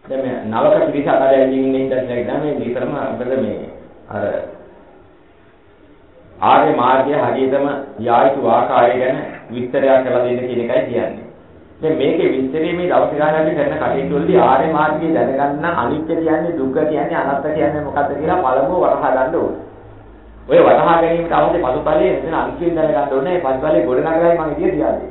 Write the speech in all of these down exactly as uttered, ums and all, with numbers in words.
දැන් මේ නවක පිළිස අතරින් ඉන්නේ ඉඳලා ඉඳලා මේ විතරම අපිට මේ අර ආර්ය මාර්ගය හරියටම යායුතු ආකාරය ගැන විස්තරයක් කරලා දෙන්න කියන එකයි කියන්නේ. දැන් මේකේ විස්තරේ මේ දවස් ගානක් අපි කරන කටයුතු වලදී ආර්ය මාර්ගය දැනගන්න අනිත්‍ය කියන්නේ දුක්ඛ කියන්නේ අනාත්ම කියන්නේ මොකක්ද කියලා පළමුව වටහා ගන්න ඕනේ. ඔය වටහා ගැනීමට අවශ්‍ය පසුතලයේ එතන අනිත්‍යයෙන් දැනගන්න ඕනේ. ඒ පසුතලයේ ගොඩනගලායි මම ඉතිය තියාගන්නේ.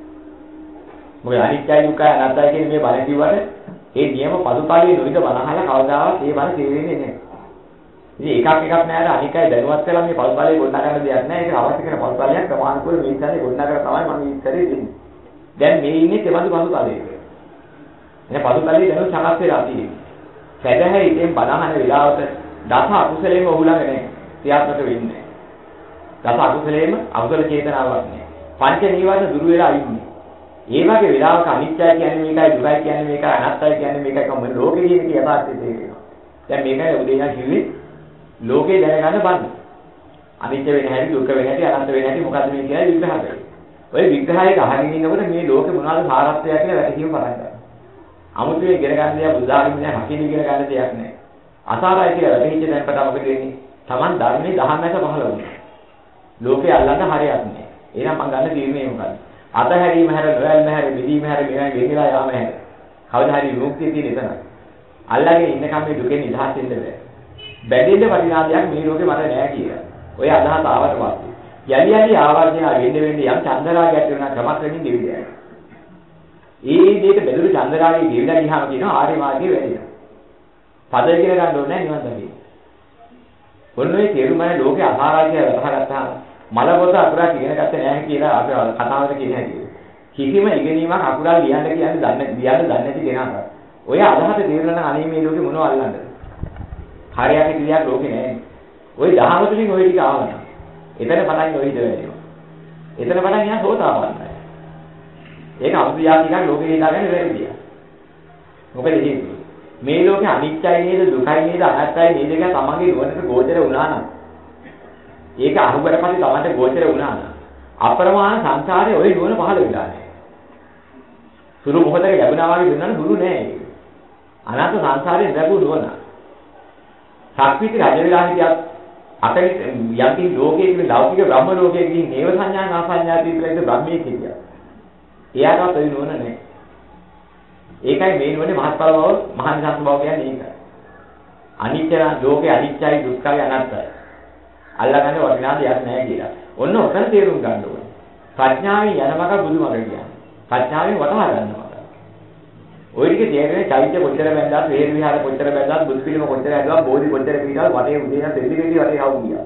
මොකද අනිත්‍යයි දුක්ඛයි අනාත්මයි කියන මේ බණ කිව්වට ඒ නියම පසුතලයේ නොවිත බණහලා කවදාවත් ඒ බණ තේරෙන්නේ නැහැ. ඉතින් එකක් එකක් නෑර අනිකයි දැනුවත් කරලා මේ පසුතලයේ ගොඩනගන්න දෙයක් නෑ. ඒක අවශ්‍ය කරන පසුතලයක් ප්‍රමාණිකව මේ ඉස්සරේ ගොඩනගලා තමයි මම ඉස්සරේ දෙන්නේ. දැන් මේ ඉන්නේ තෙබඳු පසුතලයක. එනේ පසුතලයේ දැනුත් සකස් වෙලා තියෙන්නේ. සැදැහැ ඉතින් බණහන වෙලාවට දස අකුසලේම ඔහුලඟ නැහැ. ක්‍රියාත්මක වෙන්නේ. දස අකුසලේම අකුසල චේතනාවක් නෑ. පංච නීවරණ දුරු වෙලා ඉන්නේ. ඒ වගේ වෙලාවක අනිත්‍යයි කියන්නේ මේකයි දුකයි කියන්නේ මේකයි අනාත්තයි කියන්නේ මේකයි කොහොම ලෝකේ කියන යථාර්ථය තේරෙනවා. දැන් මේකයි උදේනා කිව්වේ ලෝකේ දැනගන්න බන්න. අනිත්‍ය වෙන හැටි දුක වෙන හැටි අනාත්ම වෙන හැටි මොකද්ද මේ කියලා විග්‍රහ කරේ. ඔය විග්‍රහයක අහගෙන ඉන්නකොට මේ ලෝකේ මොනවද සාරත්වය කියලා වැටහීම පටන් ගන්නවා. 아무තේ ඉගෙන ගන්න දෙයක් බුද්ධාගමේ නෑ, හකින් ඉගෙන ගන්න දෙයක් නෑ. අසාරයි කියලා වැටහිච්ච දැන් පට මොකද වෙන්නේ? Taman ධර්මයේ දහමැස පහළ වුණා. ලෝකේ අල්ලන්න හරියක් නෑ. එහෙනම් මම ගන්න තීරණය මොකද්ද? අතහැරීම හැර නොයල්ම හැර බෙදීම හැර මෙවැනි වෙන්නලා යාම හැර. කවදා හරි විමුක්තිය තියෙන එතන. අල්ලගෙන ඉන්නකම් මේ දුකෙන් නිදහස් වෙන්න බෑ. බැඳෙන්න වටිනා දෙයක් මේ ලෝකේ මට නෑ කියලා. ඔය අදහස ආවට පස්සේ යලි යලි ආවර්ජන වෙන්න වෙන්න යම් චන්දරාගයක් වෙන ක්‍රමක්‍රමින් දෙවිදයි. ඒ දෙයට බෙදුරු චන්දරාගයේ ගෙවිලා ගියාම කියනවා ආර්ය මාර්ගයේ වැඩිලා. පද ඉගෙන ගන්න ඕනේ නිවන් දකින්න. ඔන්නෝයි තේරුමයි ලෝකේ අසාරාජය වතහගත්තාම මල පොත අකුරක් ඉගෙන ගත්තේ නැහැ කියලා අපි කතාවකට කියන හැටි. කිසිම ඉගෙනීමක් අකුරක් ලියන්න කියන්නේ දන්නේ ලියන්න දන්නේ නැති කෙනාට. ඔය අදහස තේරුණා නම් අනේ මේ ලෝකේ මොනව අල්ලන්නද? හරියට ක්‍රියාවක් ලෝකේ නැහැ. ওই දහම තුලින් ওই ටික ආවනම් එතන පටන් ඔය ඉඳ වෙනවා. එතන පටන් යන සෝතාපන්නයි. ඒක අමුතියක් ලෝකේ හිතාගන්න බැරිදියා. මොකද හේතුව? මේ ලෝකේ අනිත්‍යයි නේද දුකයි නේද අනාත්මයි නේද කියලා තමන්ගේ නුවණට ගෝචර වුණා නම් ඒක අහුබට පස්සේ තමන්ට ගෝචර වුණා නම් අප්‍රමාණ සංසාරේ ওই නුවණ පහළ වෙලා නැහැ. සුළු මොහොතක ලැබුණා වගේ වෙනනම් දුරු නෑ ඒක. අනාත්ම සංසාරේ ලැබු නුවණ. සක්විති රජ වෙලා හිටියත් අපේ යම්කි ලෝකයේ කියන ලෞකික බ්‍රහ්ම ලෝකයේ කියන නේව සංඥා නාසඤ්ඤාති කියලා ඉත බ්‍රහ්මයේ කියනවා. එයාටත් ওই නුවණ නැහැ. ඒකයි මේ නුවණේ මහත්ඵල බව මහානිසංස බව කියන්නේ ඒකයි. අනිත්‍ය ලෝකේ අනිත්‍යයි දුක්ඛයි අනාත්තයි. අල්ලගන්න වටිනා දෙයක් නැහැ කියලා. ඔන්න ඔතන තේරුම් ගන්න ඕනේ. ප්‍රඥාවෙන් යන මඟ බුදුමඟ කියන්නේ. ප්‍රඥාවෙන් වටහා ගන්නවා. ඔය ටික තේරෙන්නේ චෛත්‍ය කොච්චර බැඳලා වේර විහාර කොච්චර බැඳලා බුදු පිළිම කොච්චර ඇදුවා බෝධි කොච්චර පිටාල් වටේ උදේ නම් දෙලි දෙලි වටේ හවු ගියා.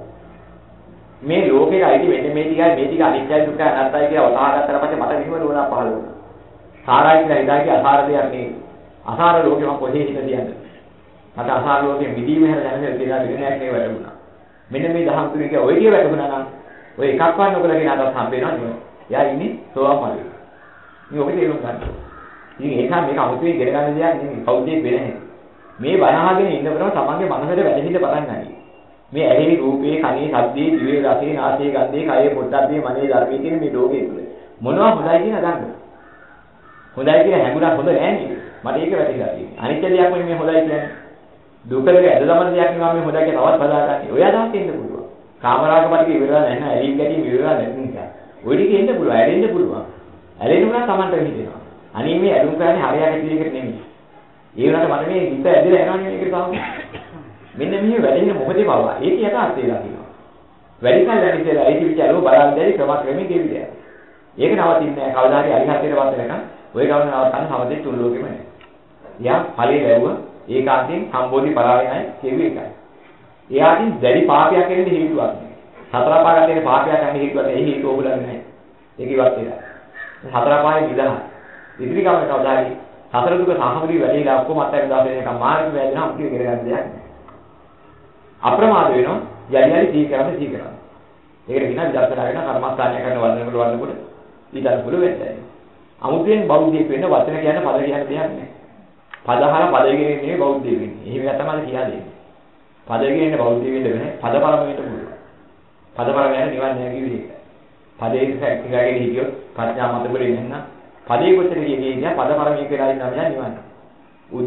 මේ ලෝකේ අයිති වෙන්නේ මේ ටිකයි මේ ටික අනිත්‍යයි දුක්ඛයි අනාත්තයි කියලා වටහා ගත්තට පස්සේ මට කිසිම නුවණක් පහළ වුණා. සාරයි කියලා ඉඳාගේ අසාර දෙයක් නෙවෙයි. අසාර ලෝකෙ මම කොහේ හිත තියන්නේ. මට අසාර ලෝකෙ මිදීම හැර දැනෙන්නේ කියලා විනයක් නේ වැටුණා. මෙන්න මේ දහම් තුනේ කිය ඔය කිය වැටුණා නම් ඔය එකක් වань ඔකලා කියන අදහස් හම්බ වෙනවා නේ. එයා ඉන්නේ සෝවාන් මාර්ගයේ. මේ ඔබ තේරුම් ගන්න. ඉතින් ඒක මේක අමුතුවෙන් ඉගෙන ගන්න දෙයක් නෙමෙයි. කවුදේ වෙන හැටි. මේ වනහාගෙන ඉන්නකොටම තමන්ගේ මනසට වැටෙන්න පටන් ගන්නවා. මේ ඇහි රූපේ, කනේ, ශබ්දේ, දිවේ රසේ, නාසයේ ගන්ධේ, කයේ පොට්ටබ්බේ, මනේ ධර්මයේ කියන මේ ලෝකයේ තුල මොනවා හොඳයි කියන ගන්න. හොඳයි කියන හැඟුණක් හොඳ නැහැ නේද? මට ඒක වැටහිලා තියෙනවා. අනිත්‍ය දෙයක් මේ හොඳයි කියන්නේ. දුකක ඇද දමන දෙයක් නෙවෙයි මේ හොඳයි කියලා තවත් බදාගන්නේ. ඔය අදහස් එන්න පුළුවන්. කාමරාග පිටික ඉවරලා නැහැ. ඇලින් ගැටි ඉවරලා නැති නිසා. ඔය ටික එන්න පුළුවන්. ඇලෙන්න පුළුවන්. ඇලෙන්නුනා Tamanට හිතෙනවා. අනේ මේ ඇලුම් කරන්නේ හරියට දෙයකට නෙමෙයි. ඒ වුණාට මට මේ හිත ඇදලා යනවනේ මේකට තාම. මෙන්න මෙහි වැඩෙන මොකදේ බව. ඒක යථාර්ථයලා කියනවා. වැඩි කල් වැඩි කියලා ඒ කිවිච ඇලුව බලන් දැරි ක්‍රමක්‍රමයෙන් දෙවිදයක්. ඒක නවතින්නේ නැහැ. කවදා හරි අරිහත්ත්වයට පත් වෙනකන් ඔය ගමන නවත්තන්න සමදෙත් තුන් ලෝකෙම නැහැ. යා ඵලයේ ලැබුවා ඒකාන්තයෙන් සම්බෝධි පරායනයි කියුවේ එකයි. එයාටින් දැඩි පාපයක් වෙන්න හේතුවක් නැහැ. සතර පාගත වෙන පාපයක් යන හේතුවක් නැහැ. ඒ හේතුව ඔබලන්නේ නැහැ. ඒක ඉවත් වෙලා. සතර පායේ විදහා. ඉදිරි ගමන කවදා හරි සතර දුක සාහමරි වැඩිලා ඔක්කොම අත්හැර දාලා දෙනකම් මාර්ග වැදෙනවා අපි ඉගෙන ගන්න දෙයක් නැහැ. අප්‍රමාද වෙනවා යලි යලි සී කරන්නේ සී කරන්නේ. ඒකට කියනවා විදර්ශනා කරන කර්මස්ථානය කරන වර්ණනකට වර්ණනකොට ඊටත් පුළුවන් වෙන්නේ. අමුතුවෙන් බෞද්ධයෙක් වෙන්න වචන කියන පද කියන දෙයක් නැහැ. පදහල පද ඉගෙන ඉන්නේ බෞද්ධයෙක් වෙන්නේ. එහෙම තමයි කියලා දෙන්නේ. පද ඉගෙන ඉන්න බෞද්ධයෙක් වෙන්න වෙන්නේ පද පරමයට පුළුවන්. පද පරම යන නිවන් නැහැ කිව්වේ. පදේ ඉස්සරගෙන හිටියොත් ප්‍රඥා මත වලින් එන්න පදේ කොච්චර කියන්නේ පද පරමයේ කියලා ඉන්නවා නිවන්. උද්ද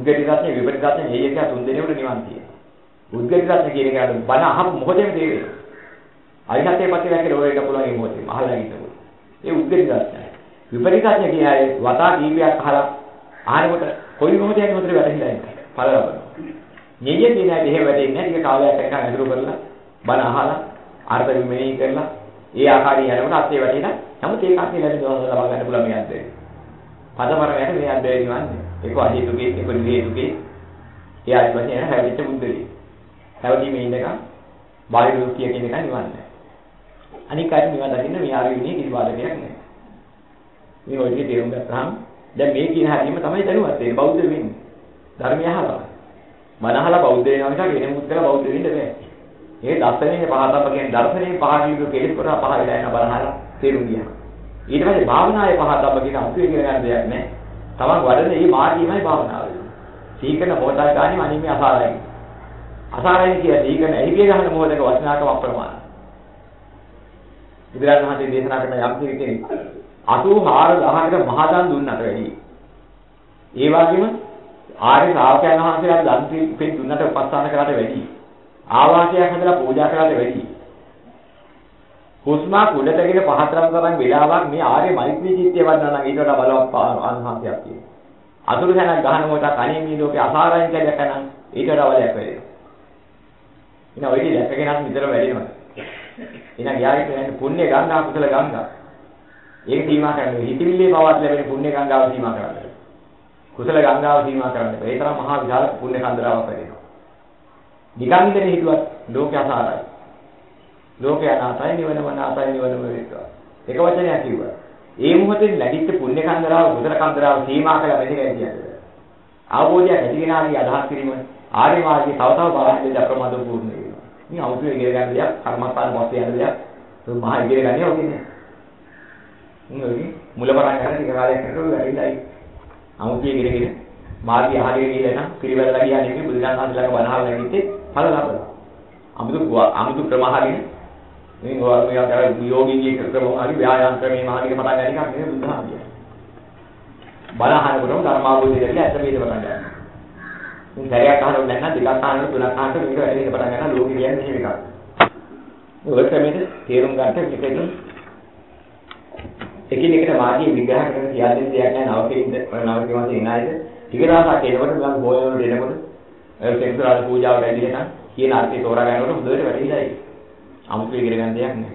උද්ගති රත්නේ විපරිත රත්නේ මේ එක තුන් දෙනෙකුට නිවන් තියෙනවා. උද්ගති රත්නේ කියන එකට බණ අහපු මොහොතේම තේරෙනවා. අරිහත්ත්වයේ පස්සේ දැක්කේ ඔය එක පුළුවන් මේ මොහොතේ අහලා හිටපො. ඒ උද්ගති රත්නේ. විපරිත රත්නේ කියන්නේ වතා කීපයක් අහලා ආනකොට කොයි මොහොතේ යන්නේ මොහොතේ වැටහිලා ඉන්නේ. ඵල ලබනවා. ඤෙయ్య කියන එක එහෙම වැටෙන්නේ නැහැ. ටික කාලයක් එකක් අඳුරු කරලා බණ අහලා අර්ථ විමෙහි කරලා ඒ ආකාරයෙන් යනකොට අත්ේ වැටෙලා නමුත් ඒක අත්ේ ලැබෙන දවස් ලබා ගන්න පුළුවන් මේ අද්දේ. පදපරමයට මේ අද්දේ නිවන්නේ. ඒක අහේතුකේ ඒක නිහේතුකේ. ඒ ආදි වශයෙන් හැවිච්ච බුද්ධලි. හැවදීමේ ඉඳලා බාහිර දුක්ඛිය කියන එක නිවන්නේ. අනික අය නිවන් දකින්න මේ ආරවිනේ කිසි බාධකයක් නැහැ. මේ ඔය විදිහට තේරුම් ගත්තාම දැන් මේ කියන හැදීම තමයි දැනුවත් වෙන්නේ බෞද්ධ වෙන්නේ. ධර්මය අහලා. මන අහලා බෞද්ධ වෙනවා මිසක් වෙන මුත් කරලා බෞද්ධ වෙන්න බෑ. ඒ දර්ශනයේ පහතම කියන්නේ දර්ශනයේ පහකින් කෙලෙස් කරා පහ වෙලා යන බලහලා තේරුම් ගියා. ඊට පස්සේ භාවනාවේ පහතම කියන අසුවේ කියලා ගන්න දෙයක් නැහැ. තමන් වඩන මේ මාර්ගයමයි භාවනාව. සීකන මොහොතක් ගානේ අනිමේ අසාරයි. අසාරයි කියන්නේ සීකන ඇහිවිය ගන්න මොහොතක වචනාකම අප්‍රමාණ. බුදුරජාණන් වහන්සේ දේශනා කරන යම් කෙනෙක් අසූ හාරදහකට මහා දන් දුන්නට වැඩි. ඒ වගේම ආර්ය ශ්‍රාවකයන් වහන්සේලා දන් පින් දුන්නට උපස්ථාන කරාට වැඩි. ආවාසයක් හදලා පූජා කරාට වැඩි. හුස්මක් උඩටගෙන පහතරම් තරම් වෙලාවක් මේ ආර්ය මෛත්‍රී චිත්තය වඩනවා නම් ඊට වඩා බලවත් ආනිසංසයක් තියෙනවා. අතුරු සැනක් ගහන මොකට කණේ මේ ලෝකේ අසාරයෙන් කියලා කරනම් ඊට වඩා බලයක් වැඩි. ඉතින් ඔය ඉතින් දැක්කගෙනත් විතර වැඩිනවා. එහෙනම් යාගේ කියන්නේ පුණ්‍ය ගංගා කුසල ගංගා. ඒක සීමා කරන්නේ හිතවිල්ලේ පවත් ලැබෙන පුණ්‍ය ගංගාව සීමා කරන්නේ. කුසල ගංගාව සීමා කරන්නේ. ඒ තරම් මහා විශාල පුණ්‍ය කන්දරාවක් වැඩෙනවා. නිකන් ඉඳගෙන හිතුවත් ලෝකය අසාරයි. ලෝකය අනාතයි නිවනම අනාතයි නිවනම වේවා. එක වචනයක් කිව්වා. ඒ මොහොතේ නැගිට පුණ්‍ය කන්දරාව කුසල කන්දරාව සීමා කළ මෙතන කියන්නේ. අවබෝධය ඇතිගෙන ආදී අදහස් කිරීම ආර්ය මාර්ගයේ තව තව බාහිර අප්‍රමාද පූර්ණ වෙනවා. මේ අවුතු ඉගෙන ගන්න දෙයක් කර්මස්ථාන පස්සේ යන දෙයක් ඒ මහා ඉගෙන ගන්නේ ඔන්නේ. නුයි මුල පටන් ගන්න ටික කාලයක් යනකොට වැඩිලයි. අමුතිය ඉගෙනගෙන මාර්ගය අහගෙන ගිහලා නම් පිළිවෙලලා ගියා නෙමෙයි බුදුරජාණන් වහන්සේලාගේ වනහල් නැගිටේ ඵල ලබනවා. අමුතු අමුතු ක්‍රමහරින් මේ ගෝවාමියා කර යෝගීගේ ක්‍රමහරි ව්‍යායාම ක්‍රමේ මාර්ගයේ පටන් ගන්න එකක් නෙමෙයි බුදුහාම කියන්නේ. බලහනකොටම ධර්මාවබෝධය කියලා ඇත්ත වේද පටන් ගන්නවා. මේ සැරයක් අහනොත් නැත්නම් දෙකක් අහනොත් තුනක් අහනොත් මේක වැඩි වෙන පටන් ගන්නවා ලෝකෙ කියන්නේ මෙහෙම එකක්. ඔය ක්‍රමෙට තේරුම් ගන්නට එකකින් එකිනෙකට මාර්ගය විග්‍රහ කරන සියල්ලෙන් දෙයක් නැහැ නවකෙින්ද නවකෙ මාසේ ඉනායිද ටික දවසක් එනකොට මම බෝයවල දෙනකොට ඒ සෙන්සරාල පූජාවට ඇවිල්ලා නම් කියන අර්ථය තෝරා ගන්නකොට හොඳට වැටහිලා ඒක. අමුතු ඉගෙන ගන්න දෙයක් නැහැ.